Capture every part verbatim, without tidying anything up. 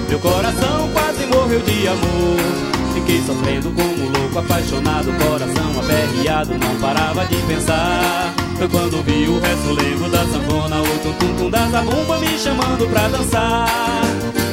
meu coração quase morreu de amor. Fiquei sofrendo como um louco apaixonado, coração aperreado, não parava de pensar. Foi quando vi o ressolengo da sanfona, o tum-tum-tum da zabumba me chamando pra dançar.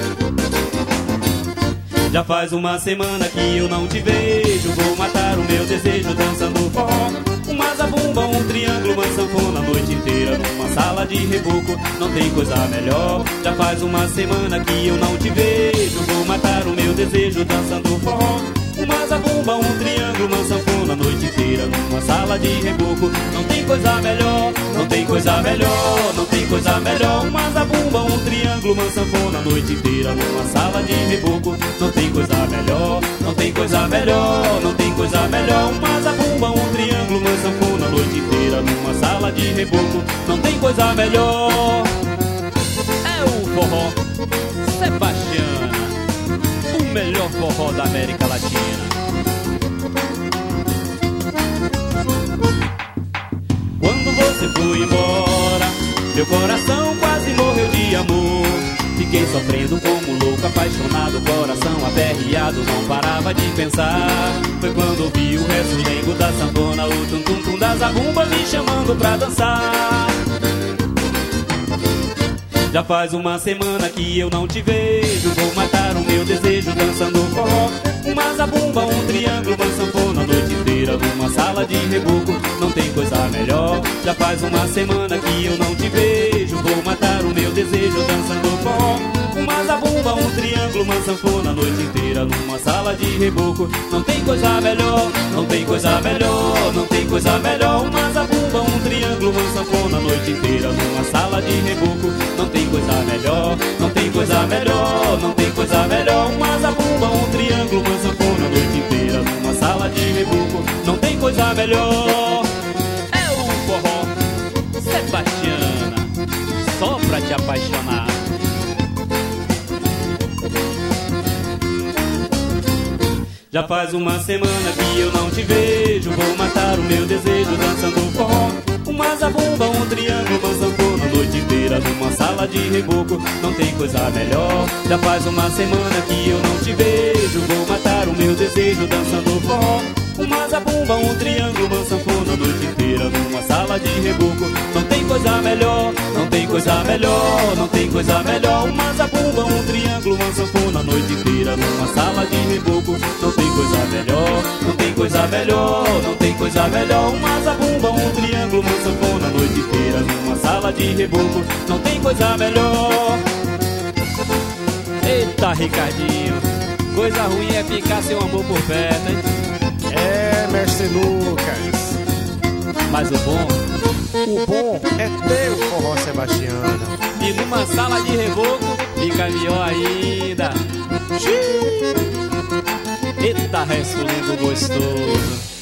Já faz uma semana que eu não te vejo, vou matar o meu desejo dançando forró. Uma zabumba, um triângulo, uma sanfona a noite inteira numa sala de reboco, não tem coisa melhor. Já faz uma semana que eu não te vejo, vou matar o meu desejo dançando forró. Uma zabumba, um triângulo, uma sanfona a noite inteira numa sala de reboco, não tem coisa melhor, não tem coisa melhor, não tem coisa melhor. Uma zabumba, um triângulo, uma sanfona a noite inteira numa sala de reboco, não tem coisa melhor, não tem coisa melhor, não tem coisa melhor. Uma zabumba, um triângulo, uma sanfona a noite inteira numa sala de reboco, não tem coisa melhor. É o forró Sebastiana, o melhor forró da América Latina. Quando você foi embora, meu coração quase morreu de amor. Fiquei sofrendo como louco apaixonado, coração aperreado, não parava de pensar. Foi quando vi o ressolengo da sanfona, o tum-tum-tum da zabumba me chamando pra dançar. Já faz uma semana que eu não te vejo, vou matar o meu desejo dançando forró. Uma zabumba, um triângulo, uma sanfona a noite inteira numa sala de reboco, não tem coisa melhor. Já faz uma semana que eu não te vejo, vou matar o meu desejo dançando forró. Uma zabumba, um triângulo, uma sanfona a noite inteira numa sala de reboco, não tem coisa melhor, não tem coisa melhor, não tem coisa melhor. Uma zabumba, um triângulo, uma sanfona a noite inteira numa sala de reboco, não tem coisa melhor, não tem coisa melhor, não tem coisa melhor. Uma zabumba, um triângulo, uma sanfona a noite inteira numa sala de reboco, não tem coisa melhor. É o forró Sebastiana, só pra te apaixonar. Já faz uma semana que eu não te vejo, vou matar o meu desejo dançando forró. Uma zabumba, um triângulo, uma sanfona a noite inteira numa sala de reboco, não tem coisa melhor. Já faz uma semana que eu não te vejo, vou matar o meu desejo dançando forró. Uma zabumba, um triângulo, uma sanfona a noite inteira numa sala de reboco, não tem coisa melhor, não tem coisa melhor, não tem coisa melhor. Uma zabumba, um triângulo, uma sanfona a noite inteira numa sala de reboco, não tem coisa melhor, não tem coisa melhor, não tem coisa melhor. Uma zabumba, um triângulo, uma sanfona a noite inteira numa sala de reboco, não tem coisa melhor. Eita, Ricardinho, coisa ruim é ficar sem o amor por perto, hein? É, mestre Lucas. Mas o bom, o bom é ter o forró Sebastiana. E numa sala de reboco fica melhor ainda. Eita, ressolengo gostoso.